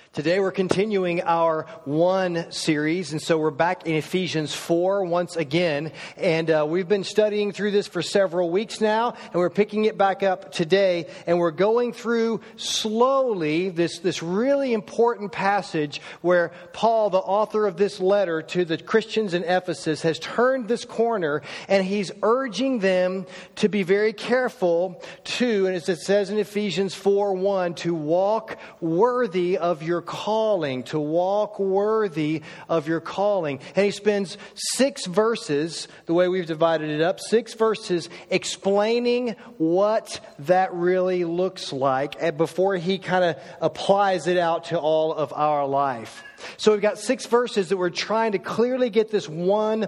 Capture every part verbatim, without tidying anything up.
Today we're continuing our one series, and so we're back in Ephesians four once again, and uh, we've been studying through this for several weeks now, and we're picking it back up today, and we're going through slowly this, this really important passage where Paul, the author of this letter to the Christians in Ephesus, has turned this corner, and he's urging them to be very careful to, and as it says in Ephesians four one, to walk worthy of your calling, to walk worthy of your calling. And he spends six verses, the way we've divided it up, six verses explaining what that really looks like before he kind of applies it out to all of our life. So we've got six verses that we're trying to clearly get this one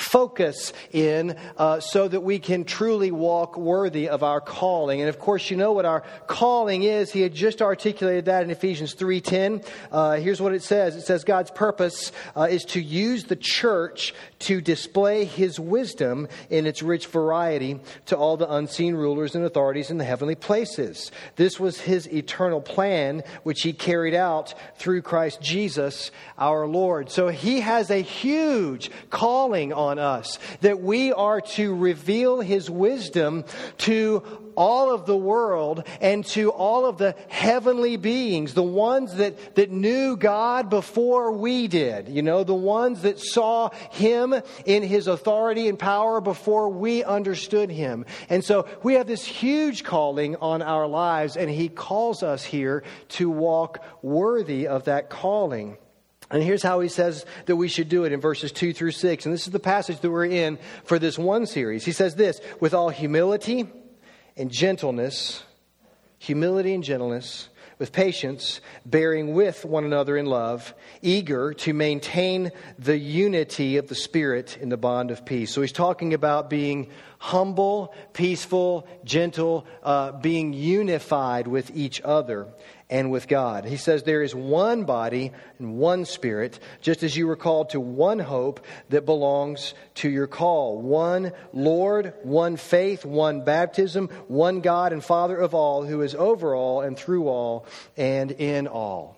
focus in uh, so that we can truly walk worthy of our calling. And of course, you know what our calling is. He had just articulated that in Ephesians three ten. Uh, here's what it says. It says God's purpose uh, is to use the church to display His wisdom in its rich variety to all the unseen rulers and authorities in the heavenly places. This was His eternal plan, which He carried out through Christ Jesus, our Lord. So He has a huge calling on us that we are to reveal His wisdom to all of the world and to all of the heavenly beings, the ones that, that knew God before we did, you know, the ones that saw Him in His authority and power before we understood Him. And so we have this huge calling on our lives, and He calls us here to walk worthy of that calling. And here's how he says that we should do it in verses two through six. And this is the passage that we're in for this one series. He says this, with all humility and gentleness, humility and gentleness, with patience, bearing with one another in love, eager to maintain the unity of the Spirit in the bond of peace. So he's talking about being humble, peaceful, gentle, uh, being unified with each other and with God. He says there is one body and one Spirit, just as you were called to one hope that belongs to your call. One Lord, one faith, one baptism, one God and Father of all, who is over all and through all and in all.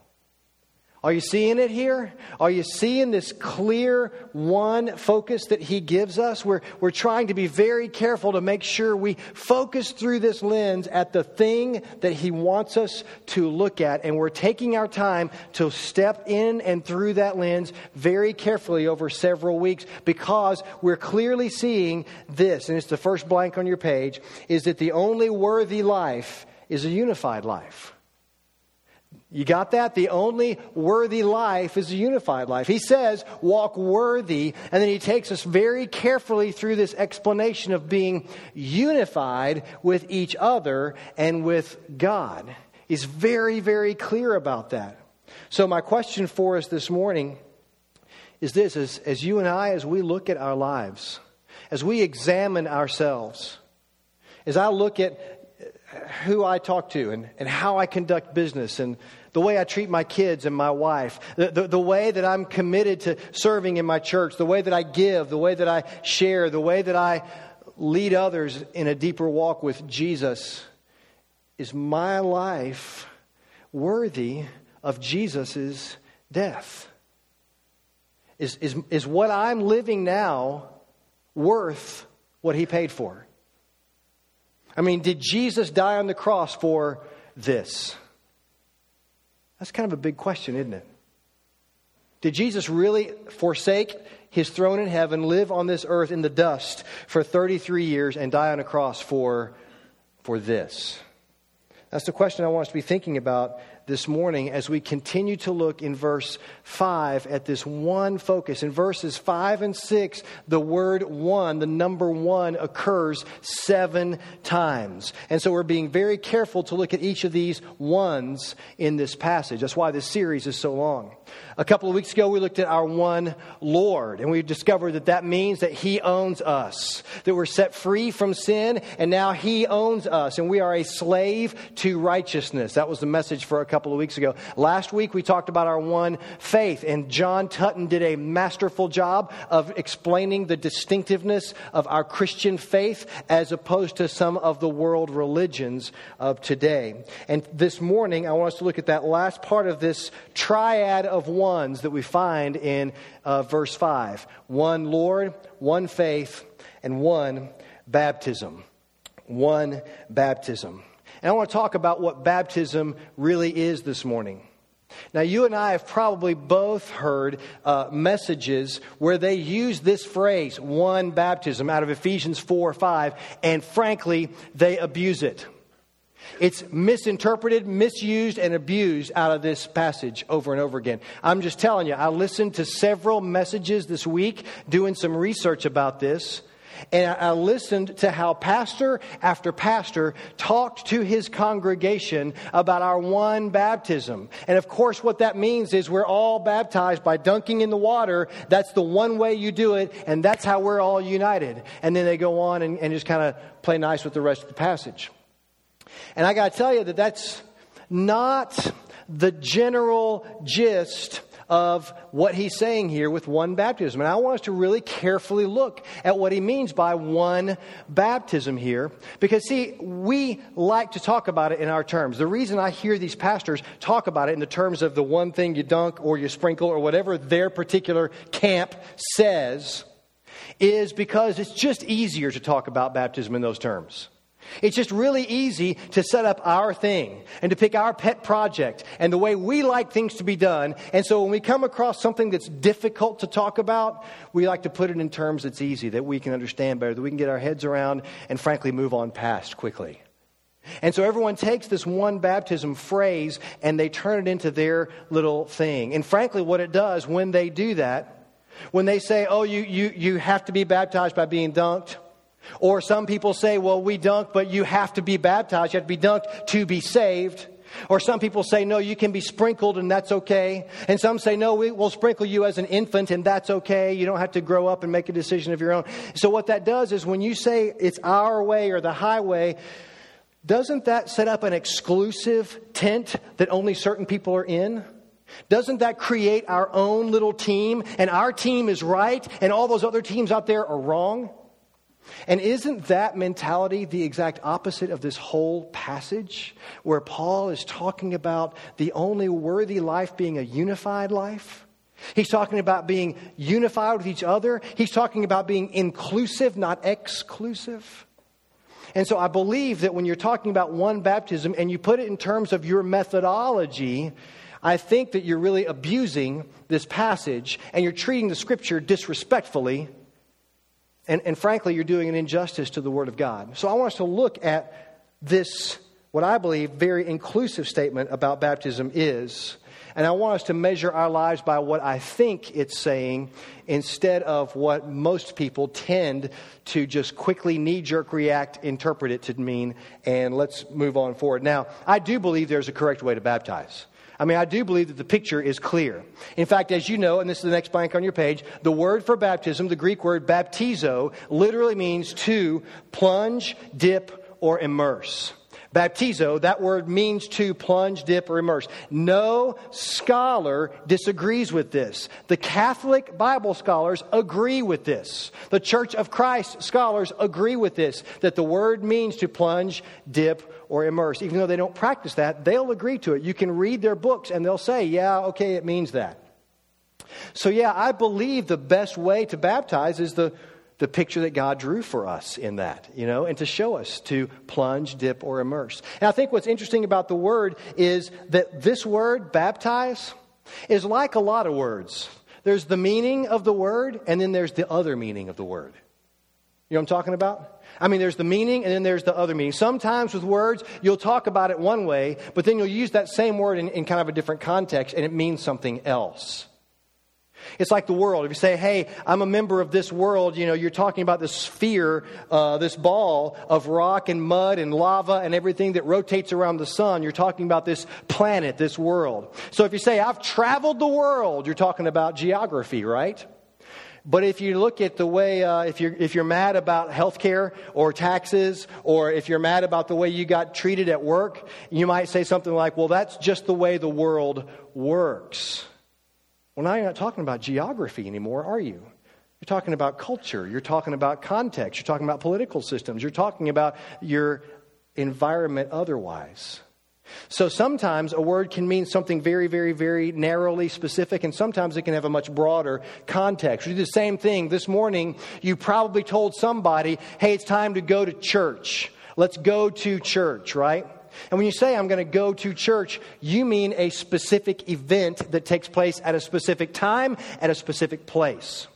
Are you seeing it here? Are you seeing this clear one focus that he gives us? We're, we're trying to be very careful to make sure we focus through this lens at the thing that he wants us to look at. And we're taking our time to step in and through that lens very carefully over several weeks, because we're clearly seeing this, and it's the first blank on your page, is that the only worthy life is a unified life. You got that? The only worthy life is a unified life. He says, walk worthy, and then he takes us very carefully through this explanation of being unified with each other and with God. He's very, very clear about that. So my question for us this morning is this, as, as you and I, as we look at our lives, as we examine ourselves, as I look at who I talk to and, and how I conduct business and the way I treat my kids and my wife, the, the, the way that I'm committed to serving in my church, the way that I give, the way that I share, the way that I lead others in a deeper walk with Jesus. Is my life worthy of Jesus' death? Is, is, is what I'm living now worth what He paid for? I mean, did Jesus die on the cross for this? That's kind of a big question, isn't it? Did Jesus really forsake His throne in heaven, live on this earth in the dust for thirty-three years and die on a cross for, for this? That's the question I want us to be thinking about this morning as we continue to look in verse five at this one focus. In verses five and six, the word one, the number one, occurs seven times. And so we're being very careful to look at each of these ones in this passage. That's why this series is so long. A couple of weeks ago, we looked at our one Lord, and we discovered that that means that He owns us, that we're set free from sin, and now He owns us, and we are a slave to righteousness. That was the message for a couple of weeks ago. Last week, we talked about our one faith, and John Tutton did a masterful job of explaining the distinctiveness of our Christian faith as opposed to some of the world religions of today. And this morning, I want us to look at that last part of this triad of one. Ones that we find in uh, verse five. One Lord, one faith, and one baptism. One baptism. And I want to talk about what baptism really is this morning. Now, you and I have probably both heard uh, messages where they use this phrase, one baptism, out of Ephesians four or five, and frankly, they abuse it. It's misinterpreted, misused, and abused out of this passage over and over again. I'm just telling you, I listened to several messages this week doing some research about this. And I listened to how pastor after pastor talked to his congregation about our one baptism. And of course, what that means is we're all baptized by dunking in the water. That's the one way you do it. And that's how we're all united. And then they go on and, and just kind of play nice with the rest of the passage. And I got to tell you that that's not the general gist of what he's saying here with one baptism. And I want us to really carefully look at what he means by one baptism here. Because, see, we like to talk about it in our terms. The reason I hear these pastors talk about it in the terms of the one thing you dunk or you sprinkle or whatever their particular camp says is because it's just easier to talk about baptism in those terms. It's just really easy to set up our thing and to pick our pet project and the way we like things to be done. And so when we come across something that's difficult to talk about, we like to put it in terms that's easy, that we can understand better, that we can get our heads around and frankly move on past quickly. And so everyone takes this one baptism phrase and they turn it into their little thing. And frankly, what it does when they do that, when they say, oh, you, you, you have to be baptized by being dunked. Or some people say, well, we dunk, but you have to be baptized. You have to be dunked to be saved. Or some people say, no, you can be sprinkled and that's okay. And some say, no, we will sprinkle you as an infant and that's okay. You don't have to grow up and make a decision of your own. So what that does is when you say it's our way or the highway, doesn't that set up an exclusive tent that only certain people are in? Doesn't that create our own little team? And our team is right and all those other teams out there are wrong? And isn't that mentality the exact opposite of this whole passage where Paul is talking about the only worthy life being a unified life? He's talking about being unified with each other. He's talking about being inclusive, not exclusive. And so I believe that when you're talking about one baptism and you put it in terms of your methodology, I think that you're really abusing this passage and you're treating the Scripture disrespectfully. And, and frankly, you're doing an injustice to the Word of God. So I want us to look at this, what I believe, very inclusive statement about baptism is. And I want us to measure our lives by what I think it's saying instead of what most people tend to just quickly knee-jerk react, interpret it to mean, and let's move on forward. Now, I do believe there's a correct way to baptize. I mean, I do believe that the picture is clear. In fact, as you know, and this is the next blank on your page, the word for baptism, the Greek word baptizo, literally means to plunge, dip, or immerse. Baptizo, that word means to plunge, dip, or immerse. No scholar disagrees with this. The Catholic Bible scholars agree with this. The Church of Christ scholars agree with this, that the word means to plunge, dip, or immerse. Even though they don't practice that, they'll agree to it. You can read their books and they'll say, yeah, okay, it means that. So yeah, I believe the best way to baptize is the the picture that God drew for us in that, you know, and to show us to plunge, dip, or immerse. And I think what's interesting about the word is that this word, baptize, is like a lot of words. There's the meaning of the word, and then there's the other meaning of the word. You know what I'm talking about? I mean, there's the meaning, and then there's the other meaning. Sometimes with words, you'll talk about it one way, but then you'll use that same word in, in kind of a different context, and it means something else. It's like the world. If you say, hey, I'm a member of this world, you know, you're talking about this sphere, uh, this ball of rock and mud and lava and everything that rotates around the sun. You're talking about this planet, this world. So if you say, I've traveled the world, you're talking about geography, right? But if you look at the way, uh, if you're if you're mad about healthcare or taxes, or if you're mad about the way you got treated at work, you might say something like, well, that's just the way the world works. Well, now you're not talking about geography anymore, are you? You're talking about culture. You're talking about context. You're talking about political systems. You're talking about your environment otherwise. So sometimes a word can mean something very, very, very narrowly specific, and sometimes it can have a much broader context. We do the same thing. This morning, you probably told somebody, hey, it's time to go to church. Let's go to church, right? And when you say, I'm going to go to church, you mean a specific event that takes place at a specific time, at a specific place.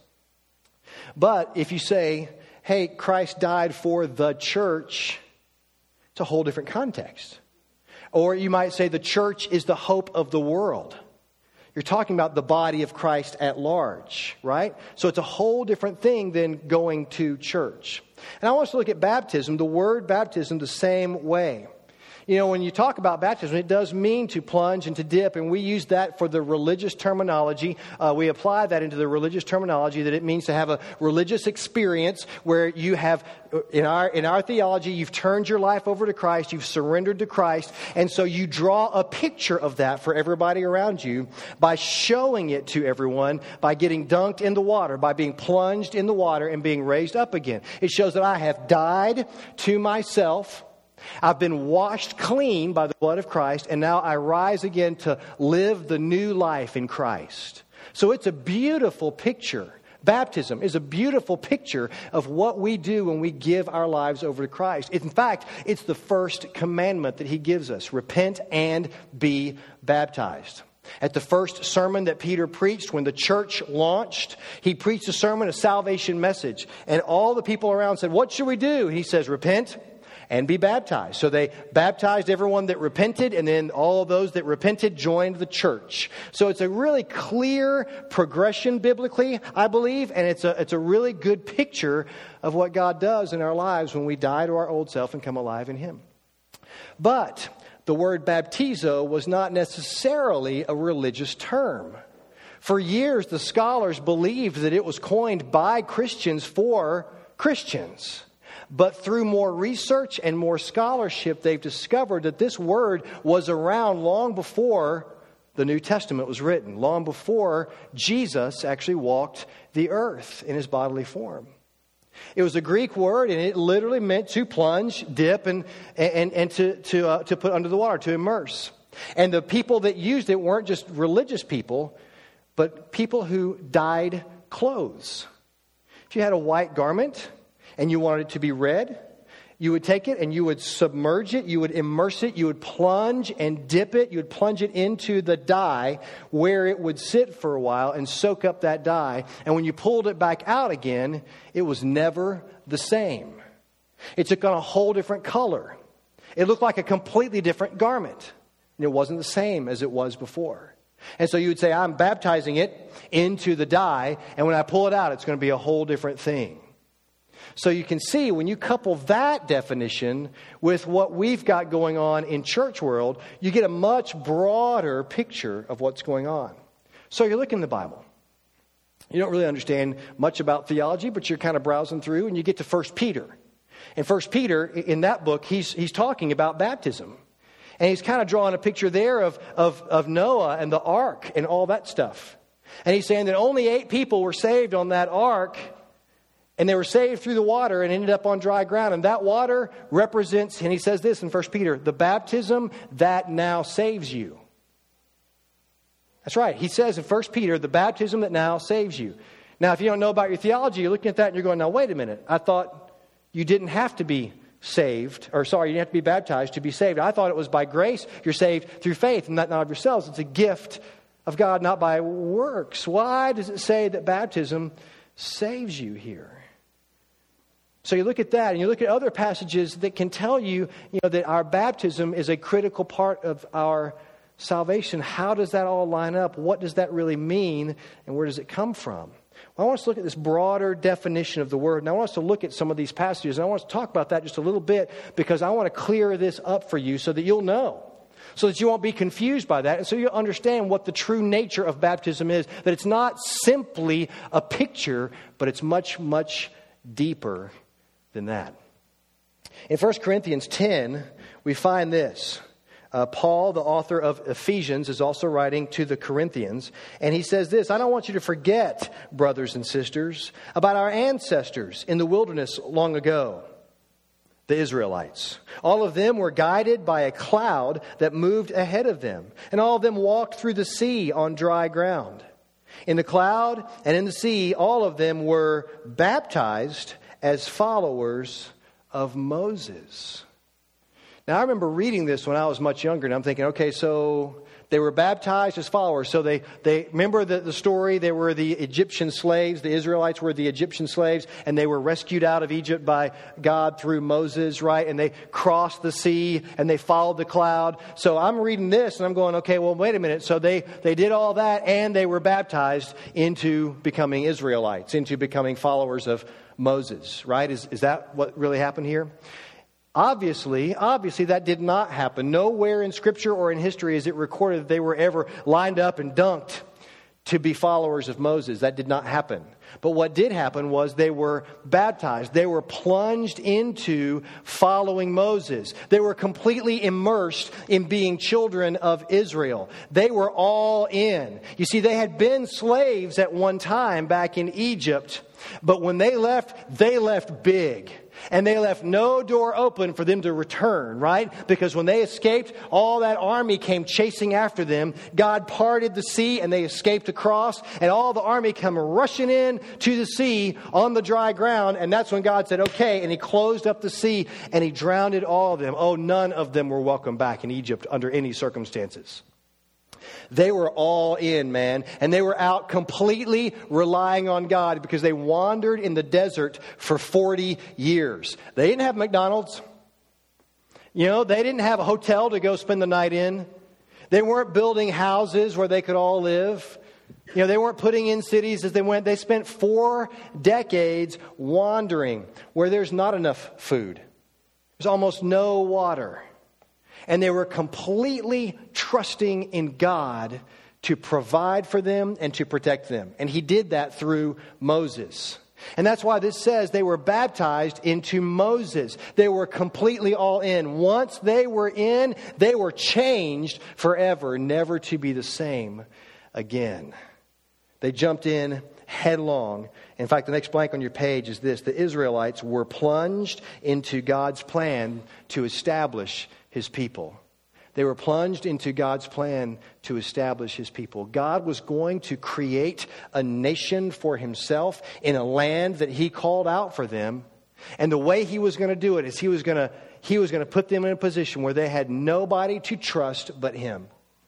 But if you say, hey, Christ died for the church, it's a whole different context. Or you might say the church is the hope of the world. You're talking about the body of Christ at large, right? So it's a whole different thing than going to church. And I want us to look at baptism, the word baptism, the same way. You know, when you talk about baptism, it does mean to plunge and to dip, and we use that for the religious terminology. Uh, we apply that into the religious terminology, that it means to have a religious experience where you have, in our in our theology, you've turned your life over to Christ, you've surrendered to Christ, and so you draw a picture of that for everybody around you by showing it to everyone, by getting dunked in the water, by being plunged in the water and being raised up again. It shows that I have died to myself. I've been washed clean by the blood of Christ, and now I rise again to live the new life in Christ. So it's a beautiful picture. Baptism is a beautiful picture of what we do when we give our lives over to Christ. In fact, it's the first commandment that He gives us. Repent and be baptized. At the first sermon that Peter preached when the church launched, he preached a sermon, a salvation message. And all the people around said, what should we do? He says, repent and be baptized. So they baptized everyone that repented, and then all of those that repented joined the church. So it's a really clear progression biblically, I believe, and it's a it's a really good picture of what God does in our lives when we die to our old self and come alive in Him. But the word baptizo was not necessarily a religious term. For years, the scholars believed that it was coined by Christians for Christians. But through more research and more scholarship, they've discovered that this word was around long before the New Testament was written, long before Jesus actually walked the earth in His bodily form. It was a Greek word, and it literally meant to plunge, dip, and and, and to to uh, to put under the water, to immerse. And the people that used it weren't just religious people, but people who dyed clothes. If you had a white garment and you wanted it to be red, you would take it and you would submerge it, you would immerse it, you would plunge and dip it, you would plunge it into the dye where it would sit for a while and soak up that dye. And when you pulled it back out again, it was never the same. It took on a whole different color. It looked like a completely different garment. And it wasn't the same as it was before. And so you would say, I'm baptizing it into the dye, and when I pull it out, it's going to be a whole different thing. So you can see when you couple that definition with what we've got going on in church world, you get a much broader picture of what's going on. So you look in the Bible. You don't really understand much about theology, but you're kind of browsing through and you get to First Peter. And First Peter, in that book, he's he's talking about baptism. And he's kind of drawing a picture there of, of, of Noah and the ark and all that stuff. And he's saying that only eight people were saved on that ark. And they were saved through the water and ended up on dry ground. And that water represents, and he says this in First Peter, the baptism that now saves you. That's right. He says in First Peter, the baptism that now saves you. Now, if you don't know about your theology, you're looking at that and you're going, now, wait a minute. I thought you didn't have to be saved, or sorry, you didn't have to be baptized to be saved. I thought it was by grace you're saved through faith, and not, not of yourselves. It's a gift of God, not by works. Why does it say that baptism saves you here? So you look at that, and you look at other passages that can tell you, you know, that our baptism is a critical part of our salvation, how does that all line up? What does that really mean? And where does it come from? Well, I want us to look at this broader definition of the word. And I want us to look at some of these passages. And I want us to talk about that just a little bit because I want to clear this up for you so that you'll know. So that you won't be confused by that. And so you'll understand what the true nature of baptism is. That it's not simply a picture, but it's much, much deeper than that. In First Corinthians ten, we find this. Uh, Paul, the author of Ephesians, is also writing to the Corinthians. And he says this, I don't want you to forget, brothers and sisters, about our ancestors in the wilderness long ago, the Israelites. All of them were guided by a cloud that moved ahead of them. And all of them walked through the sea on dry ground. In the cloud and in the sea, all of them were baptized as followers of Moses. Now, I remember reading this when I was much younger, and I'm thinking, okay, so they were baptized as followers. So they, they remember the, the story, they were the Egyptian slaves. The Israelites were the Egyptian slaves, and they were rescued out of Egypt by God through Moses, right? And they crossed the sea, and they followed the cloud. So I'm reading this, and I'm going, okay, well, wait a minute. So they, they did all that, and they were baptized into becoming Israelites, into becoming followers of Moses, right? Is, is that what really happened here? Obviously, obviously that did not happen. Nowhere in Scripture or in history is it recorded that they were ever lined up and dunked to be followers of Moses. That did not happen. But what did happen was they were baptized. They were plunged into following Moses. They were completely immersed in being children of Israel. They were all in. You see, they had been slaves at one time back in Egypt. But when they left, they left big. And they left no door open for them to return, right? Because when they escaped, all that army came chasing after them. God parted the sea and they escaped across. And all the army come rushing in to the sea on the dry ground. And that's when God said, okay. And he closed up the sea and he drowned all of them. Oh, none of them were welcome back in Egypt under any circumstances. They were all in, man. And they were out completely relying on God because they wandered in the desert for forty years. They didn't have McDonald's. You know, they didn't have a hotel to go spend the night in. They weren't building houses where they could all live. You know, they weren't putting in cities as they went. They spent four decades wandering where there's not enough food. There's almost no water. And they were completely trusting in God to provide for them and to protect them. And he did that through Moses. And that's why this says they were baptized into Moses. They were completely all in. Once they were in, they were changed forever, never to be the same again. They jumped in headlong. In fact, the next blank on your page is this. The Israelites were plunged into God's plan to establish His people. They were plunged into God's plan to establish His people. God was going to create a nation for Himself in a land that He called out for them. And the way He was going to do it is He was going to, He was going to put them in a position where they had nobody to trust but Him.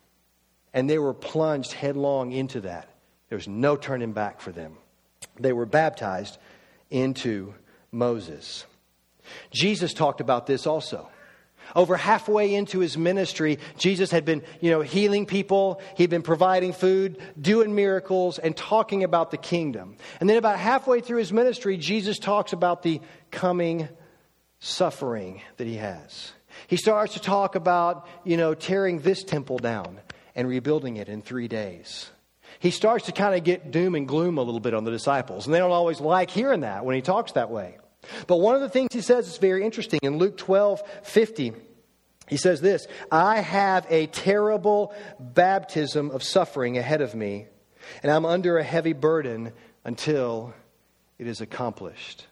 And they were plunged headlong into that. There was no turning back for them. They were baptized into Moses. Jesus talked about this also. Over halfway into His ministry, Jesus had been, you know, healing people. He'd been providing food, doing miracles, and talking about the kingdom. And then about halfway through His ministry, Jesus talks about the coming suffering that He has. He starts to talk about, you know, tearing this temple down and rebuilding it in three days. He starts to kind of get doom and gloom a little bit on the disciples. And they don't always like hearing that when He talks that way. But one of the things He says is very interesting. In Luke twelve fifty, He says this, I have a terrible baptism of suffering ahead of me, and I'm under a heavy burden until it is accomplished.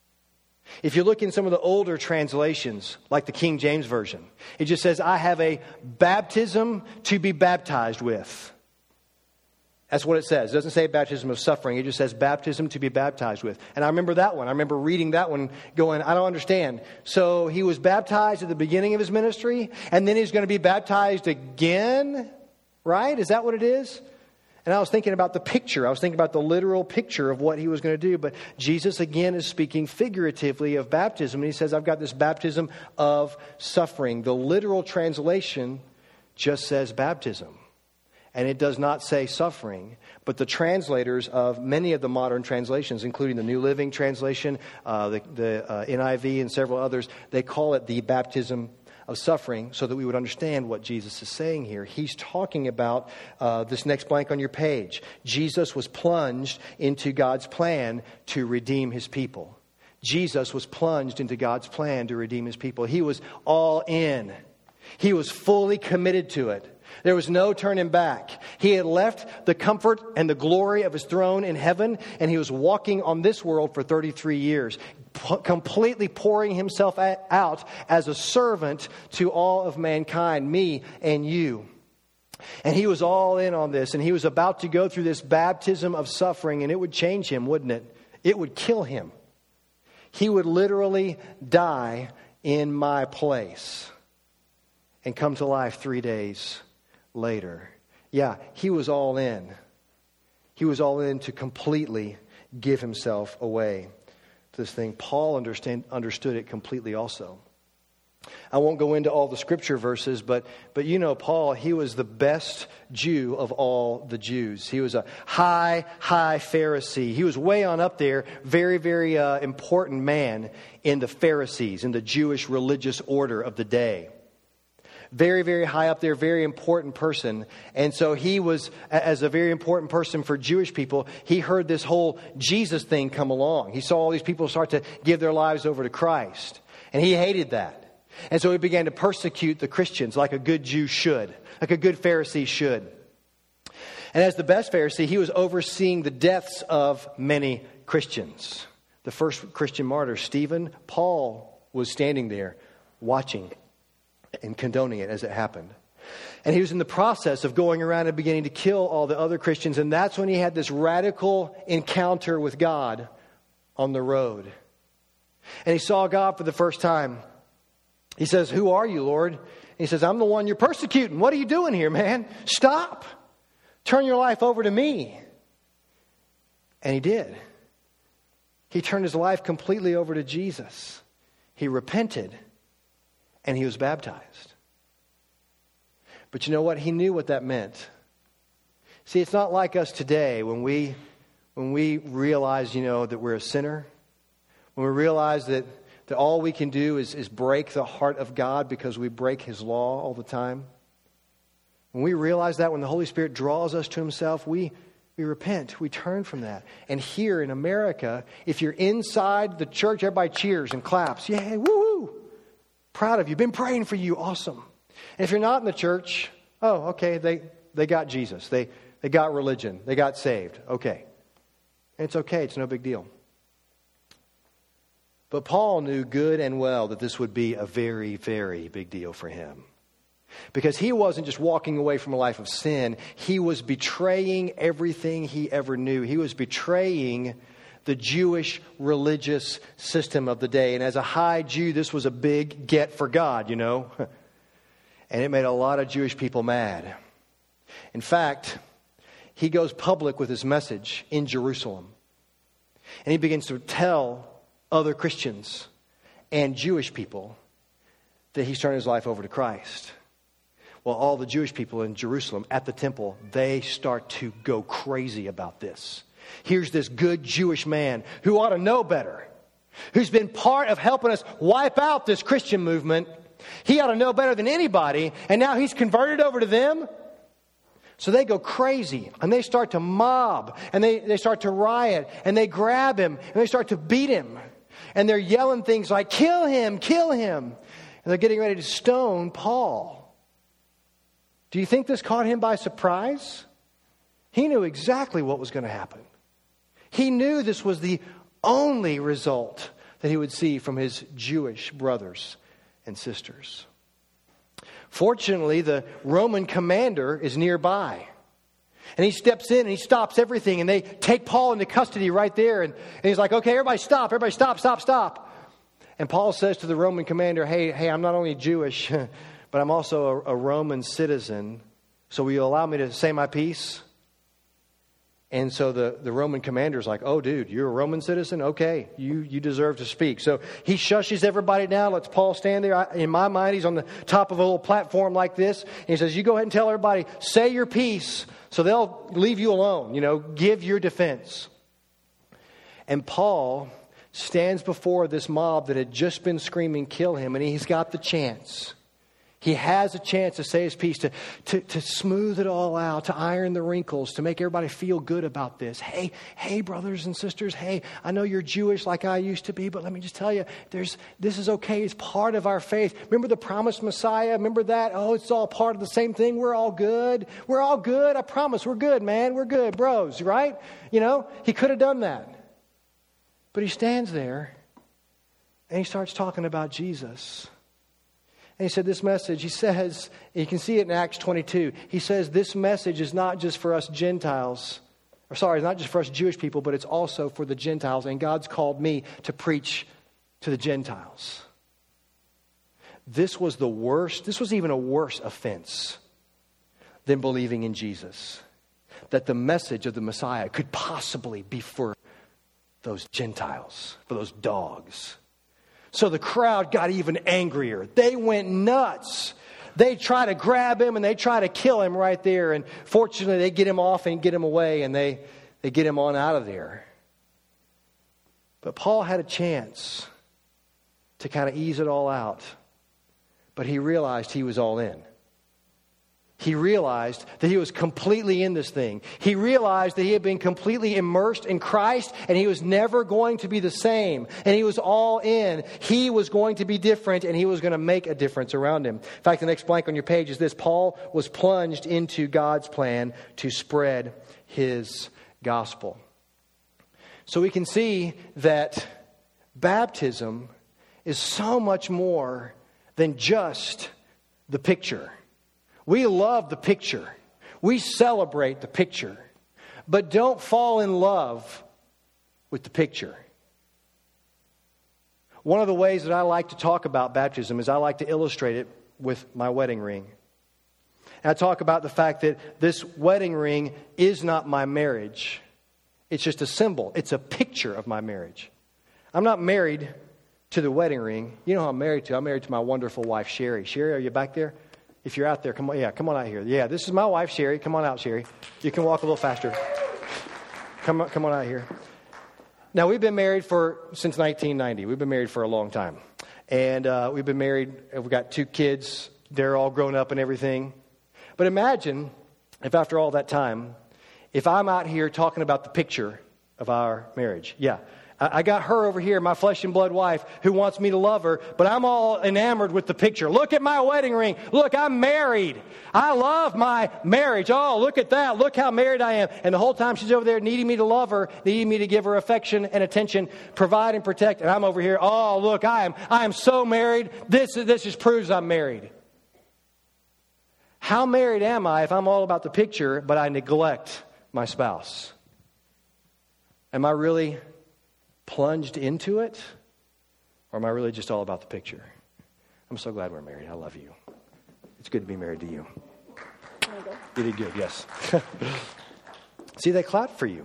If you look in some of the older translations, like the King James Version, it just says, I have a baptism to be baptized with. That's what it says. It doesn't say baptism of suffering. It just says baptism to be baptized with. And I remember that one. I remember reading that one going, I don't understand. So He was baptized at the beginning of His ministry, and then He's going to be baptized again, right? Is that what it is? And I was thinking about the picture. I was thinking about the literal picture of what He was going to do. But Jesus, again, is speaking figuratively of baptism. And He says, I've got this baptism of suffering. The literal translation just says baptism. And it does not say suffering. But the translators of many of the modern translations, including the New Living Translation, uh, the, the uh, N I V, and several others, they call it the baptism of suffering, so that we would understand what Jesus is saying here. He's talking about uh, this next blank on your page. Jesus was plunged into God's plan to redeem his people. Jesus was plunged into God's plan to redeem his people. He was all in. He was fully committed to it. There was no turning back. He had left the comfort and the glory of his throne in heaven, and he was walking on this world for thirty-three years, p- completely pouring himself a- out as a servant to all of mankind, me and you. And he was all in on this, and he was about to go through this baptism of suffering, and it would change him, wouldn't it? It would kill him. He would literally die in my place and come to life three days later. Yeah, he was all in. He was all in to completely give himself away to this thing. Paul understand, understood it completely also. I won't go into all the scripture verses, but but you know Paul, he was the best Jew of all the Jews. He was a high, high Pharisee. He was way on up there, very, very uh, important man in the Pharisees, in the Jewish religious order of the day. Very, very high up there, very important person. And so he was, as a very important person for Jewish people, he heard this whole Jesus thing come along. He saw all these people start to give their lives over to Christ. And he hated that. And so he began to persecute the Christians like a good Jew should, like a good Pharisee should. And as the best Pharisee, he was overseeing the deaths of many Christians. The first Christian martyr, Stephen, Paul was standing there watching and condoning it as it happened. And he was in the process of going around and beginning to kill all the other Christians. And that's when he had this radical encounter with God on the road. And he saw God for the first time. He says, "Who are you, Lord?" And he says, "I'm the one you're persecuting. What are you doing here, man? Stop. Turn your life over to me." And he did. He turned his life completely over to Jesus. He repented. And he was baptized. But you know what? He knew what that meant. See, it's not like us today when we when we realize, you know, that we're a sinner. When we realize that, that all we can do is, is break the heart of God because we break his law all the time. When we realize that, when the Holy Spirit draws us to himself, we, we repent. We turn from that. And here in America, if you're inside the church, everybody cheers and claps. Yay, woo-hoo! Proud of you. Been praying for you. Awesome. And if you're not in the church, oh, okay, they, they got Jesus. They, they got religion. They got saved. Okay. And it's okay. It's no big deal. But Paul knew good and well that this would be a very, very big deal for him. Because he wasn't just walking away from a life of sin. He was betraying everything he ever knew. He was betraying the Jewish religious system of the day. And as a high Jew, this was a big get for God, you know. And it made a lot of Jewish people mad. In fact, he goes public with his message in Jerusalem. And he begins to tell other Christians and Jewish people that he's turned his life over to Christ. Well, all the Jewish people in Jerusalem at the temple, they start to go crazy about this. Here's this good Jewish man who ought to know better, who's been part of helping us wipe out this Christian movement. He ought to know better than anybody, and now he's converted over to them. So they go crazy, and they start to mob, and they, they start to riot, and they grab him, and they start to beat him. And they're yelling things like, "Kill him, kill him." And they're getting ready to stone Paul. Do you think this caught him by surprise? He knew exactly what was going to happen. He knew this was the only result that he would see from his Jewish brothers and sisters. Fortunately, the Roman commander is nearby. And he steps in and he stops everything. And they take Paul into custody right there. And, and he's like, "Okay, everybody stop. Everybody stop, stop, stop." And Paul says to the Roman commander, hey, hey, I'm not only Jewish, but I'm also a, a Roman citizen. So will you allow me to say my piece? And so the, the Roman commander's like, oh, dude, you're a Roman citizen? Okay, you, you deserve to speak. So he shushes everybody down, lets Paul stand there. I, in my mind, he's on the top of a little platform like this. And he says, you go ahead and tell everybody, say your piece, so they'll leave you alone. You know, give your defense. And Paul stands before this mob that had just been screaming, kill him, and he's got the chance. He has a chance to say his piece, to, to, to smooth it all out, to iron the wrinkles, to make everybody feel good about this. Hey, hey, brothers and sisters, hey, I know you're Jewish like I used to be, but let me just tell you, there's this is okay. It's part of our faith. Remember the promised Messiah? Remember that? Oh, it's all part of the same thing. We're all good. We're all good. I promise. We're good, man. We're good, bros, right? You know, he could have done that. But he stands there and he starts talking about Jesus. And he said this message, he says, you can see it in Acts twenty-two. He says this message is not just for us Gentiles, or sorry, it's not just for us Jewish people, but it's also for the Gentiles. And God's called me to preach to the Gentiles. This was the worst, this was even a worse offense than believing in Jesus. That the message of the Messiah could possibly be for those Gentiles, for those dogs. So the crowd got even angrier. They went nuts. They try to grab him and they try to kill him right there. And fortunately, they get him off and get him away and they, they get him on out of there. But Paul had a chance to kind of ease it all out. But he realized he was all in. He realized that he was completely in this thing. He realized that he had been completely immersed in Christ and he was never going to be the same. And he was all in. He was going to be different and he was going to make a difference around him. In fact, the next blank on your page is this. Paul was plunged into God's plan to spread his gospel. So we can see that baptism is so much more than just the picture. We love the picture. We celebrate the picture. But don't fall in love with the picture. One of the ways that I like to talk about baptism is I like to illustrate it with my wedding ring. And I talk about the fact that this wedding ring is not my marriage. It's just a symbol. It's a picture of my marriage. I'm not married to the wedding ring. You know who I'm married to? I'm married to my wonderful wife, Sherry. Sherry, are you back there? If you're out there, come on, yeah, come on out here. Yeah, this is my wife, Sherry. Come on out, Sherry. You can walk a little faster. Come on, come on out here. Now, we've been married for since nineteen ninety. We've been married for a long time. And uh, we've been married, we've got two kids. They're all grown up and everything. But imagine if after all that time, if I'm out here talking about the picture of our marriage. Yeah. I got her over here, my flesh and blood wife, who wants me to love her, but I'm all enamored with the picture. Look at my wedding ring. Look, I'm married. I love my marriage. Oh, look at that. Look how married I am. And the whole time she's over there needing me to love her, needing me to give her affection and attention, provide and protect. And I'm over here, oh, look, I am I am so married. This, this just proves I'm married. How married am I if I'm all about the picture, but I neglect my spouse? Am I really plunged into it? Or am I really just all about the picture? I'm so glad we're married. I love you. It's good to be married to you. You did good, yes. See, they clapped for you.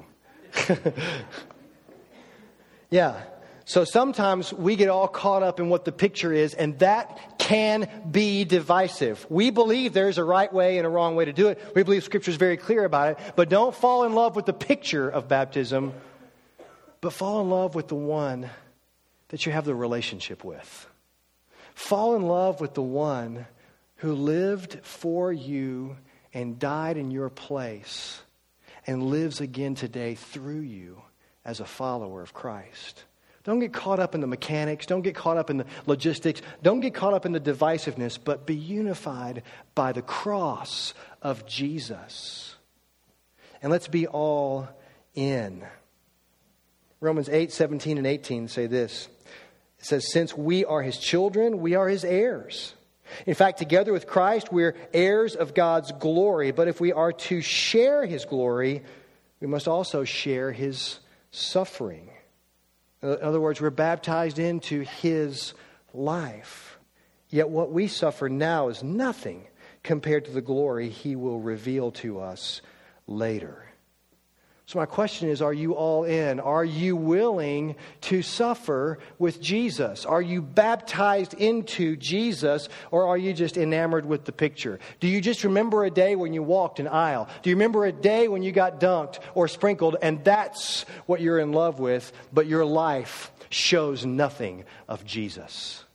Yeah. So sometimes we get all caught up in what the picture is, and that can be divisive. We believe there's a right way and a wrong way to do it. We believe Scripture is very clear about it. But don't fall in love with the picture of baptism, but fall in love with the one that you have the relationship with. Fall in love with the one who lived for you and died in your place and lives again today through you as a follower of Christ. Don't get caught up in the mechanics. Don't get caught up in the logistics. Don't get caught up in the divisiveness, but be unified by the cross of Jesus. And let's be all in. Romans eight, seventeen and eighteen say this. It says, since we are his children, we are his heirs. In fact, together with Christ, we're heirs of God's glory. But if we are to share his glory, we must also share his suffering. In other words, we're baptized into his life. Yet what we suffer now is nothing compared to the glory he will reveal to us later. So my question is, are you all in? Are you willing to suffer with Jesus? Are you baptized into Jesus, or are you just enamored with the picture? Do you just remember a day when you walked an aisle? Do you remember a day when you got dunked or sprinkled, and that's what you're in love with, but your life shows nothing of Jesus?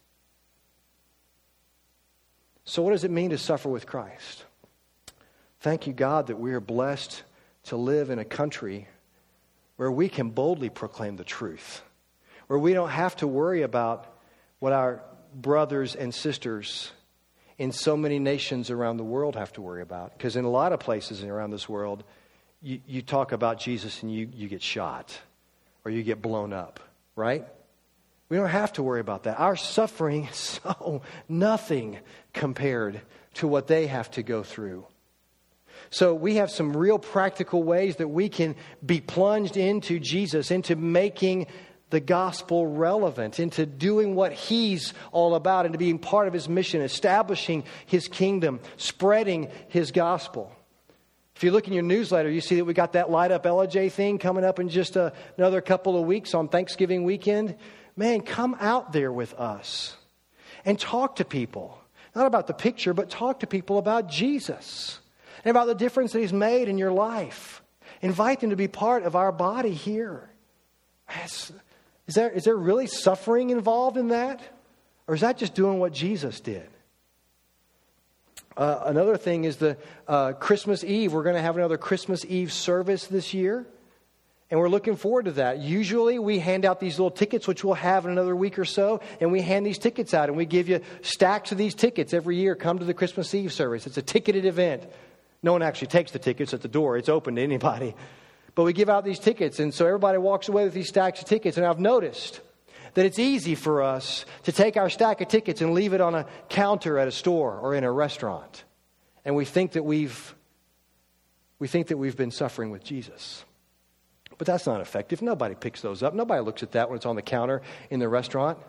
So what does it mean to suffer with Christ? Thank you, God, that we are blessed to live in a country where we can boldly proclaim the truth, where we don't have to worry about what our brothers and sisters in so many nations around the world have to worry about. Because in a lot of places around this world, you, you talk about Jesus and you, you get shot or you get blown up, right? We don't have to worry about that. Our suffering is so nothing compared to what they have to go through. So we have some real practical ways that we can be plunged into Jesus, into making the gospel relevant, into doing what He's all about, into being part of His mission, establishing His kingdom, spreading His gospel. If you look in your newsletter, you see that we got that Light Up L J thing coming up in just a, another couple of weeks on Thanksgiving weekend. Man, come out there with us and talk to people. Not about the picture, but talk to people about Jesus and about the difference that He's made in your life. Invite them to be part of our body here. Is there, is there really suffering involved in that? Or is that just doing what Jesus did? Uh, another thing is the uh, Christmas Eve. We're going to have another Christmas Eve service this year. And we're looking forward to that. Usually we hand out these little tickets, which we'll have in another week or so. And we hand these tickets out. And we give you stacks of these tickets every year. Come to the Christmas Eve service. It's a ticketed event. No one actually takes the tickets at the door. It's open to anybody. But we give out these tickets. And so everybody walks away with these stacks of tickets. And I've noticed that it's easy for us to take our stack of tickets and leave it on a counter at a store or in a restaurant. And we think that we've we think that we've been suffering with Jesus. But that's not effective. Nobody picks those up. Nobody looks at that when it's on the counter in the restaurant.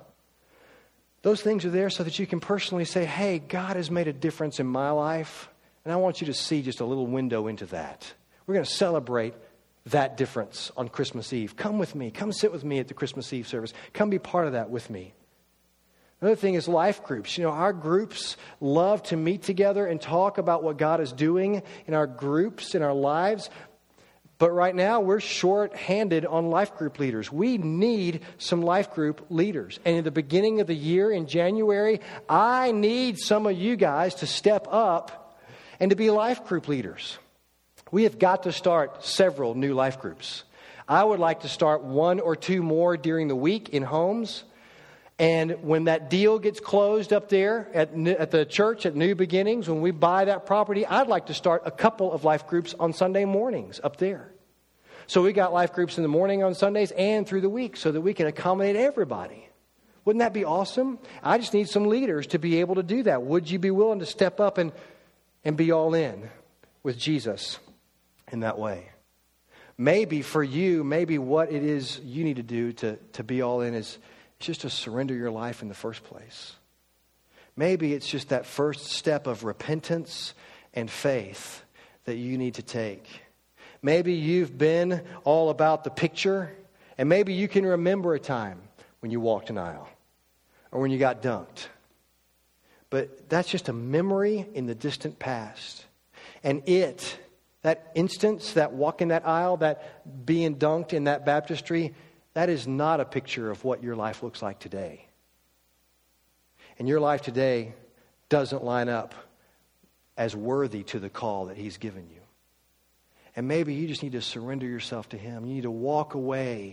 Those things are there so that you can personally say, hey, God has made a difference in my life. And I want you to see just a little window into that. We're going to celebrate that difference on Christmas Eve. Come with me. Come sit with me at the Christmas Eve service. Come be part of that with me. Another thing is life groups. You know, our groups love to meet together and talk about what God is doing in our groups, in our lives. But right now, we're short-handed on life group leaders. We need some life group leaders. And in the beginning of the year, in January, I need some of you guys to step up and to be life group leaders. We have got to start several new life groups. I would like to start one or two more during the week in homes. And when that deal gets closed up there at, at the church at New Beginnings, when we buy that property, I'd like to start a couple of life groups on Sunday mornings up there. So we got life groups in the morning on Sundays and through the week so that we can accommodate everybody. Wouldn't that be awesome? I just need some leaders to be able to do that. Would you be willing to step up and, and be all in with Jesus in that way? Maybe for you, maybe what it is you need to do to, to be all in is just to surrender your life in the first place. Maybe it's just that first step of repentance and faith that you need to take. Maybe you've been all about the picture, and maybe you can remember a time when you walked an aisle or when you got dunked. But that's just a memory in the distant past. And it, that instance, that walk in that aisle, that being dunked in that baptistry, that is not a picture of what your life looks like today. And your life today doesn't line up as worthy to the call that He's given you. And maybe you just need to surrender yourself to Him. You need to walk away,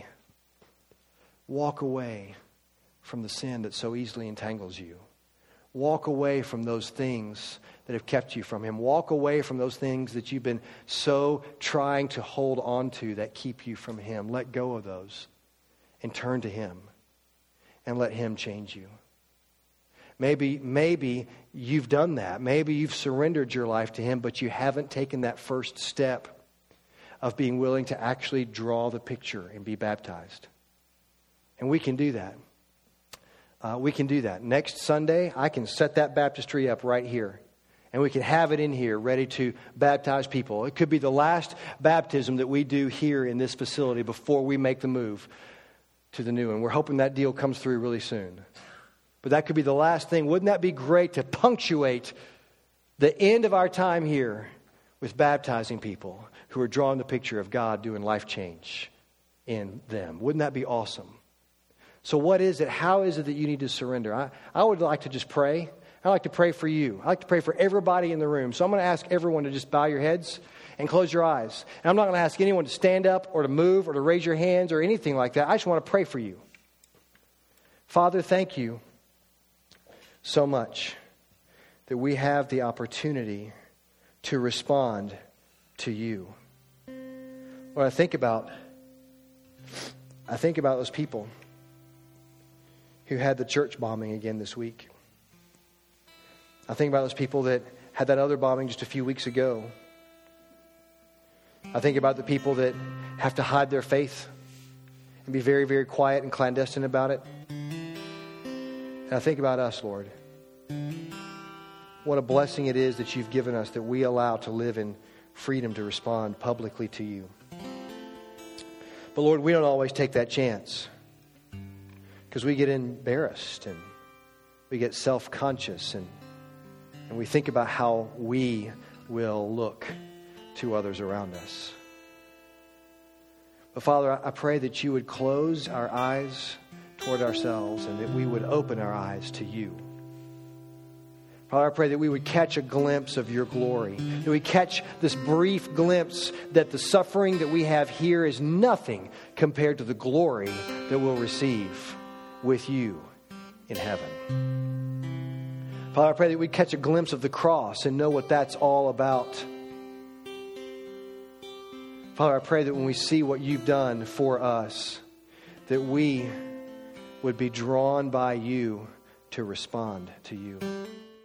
walk away from the sin that so easily entangles you. Walk away from those things that have kept you from Him. Walk away from those things that you've been so trying to hold on to that keep you from Him. Let go of those and turn to Him and let Him change you. Maybe, maybe you've done that. Maybe you've surrendered your life to Him, but you haven't taken that first step of being willing to actually draw the picture and be baptized. And we can do that. Uh, we can do that. Next Sunday, I can set that baptistry up right here. And we can have it in here ready to baptize people. It could be the last baptism that we do here in this facility before we make the move to the new one. We're hoping that deal comes through really soon. But that could be the last thing. Wouldn't that be great to punctuate the end of our time here with baptizing people who are drawing the picture of God doing life change in them? Wouldn't that be awesome? So what is it? How is it that you need to surrender? I, I would like to just pray. I'd like to pray for you. I'd like to pray for everybody in the room. So I'm going to ask everyone to just bow your heads and close your eyes. And I'm not going to ask anyone to stand up or to move or to raise your hands or anything like that. I just want to pray for you. Father, thank you so much that we have the opportunity to respond to you. When I think about, I think about those people who had the church bombing again this week. I think about those people that had that other bombing just a few weeks ago. I think about the people that have to hide their faith and be very, very quiet and clandestine about it. And I think about us, Lord. What a blessing it is that you've given us, that we allow to live in freedom to respond publicly to you. But Lord, we don't always take that chance because we get embarrassed and we get self-conscious and And we think about how we will look to others around us. But Father, I pray that you would close our eyes toward ourselves and that we would open our eyes to you. Father, I pray that we would catch a glimpse of your glory. That we catch this brief glimpse that the suffering that we have here is nothing compared to the glory that we'll receive with you in heaven. Father, I pray that we'd catch a glimpse of the cross and know what that's all about. Father, I pray that when we see what you've done for us, that we would be drawn by you to respond to you.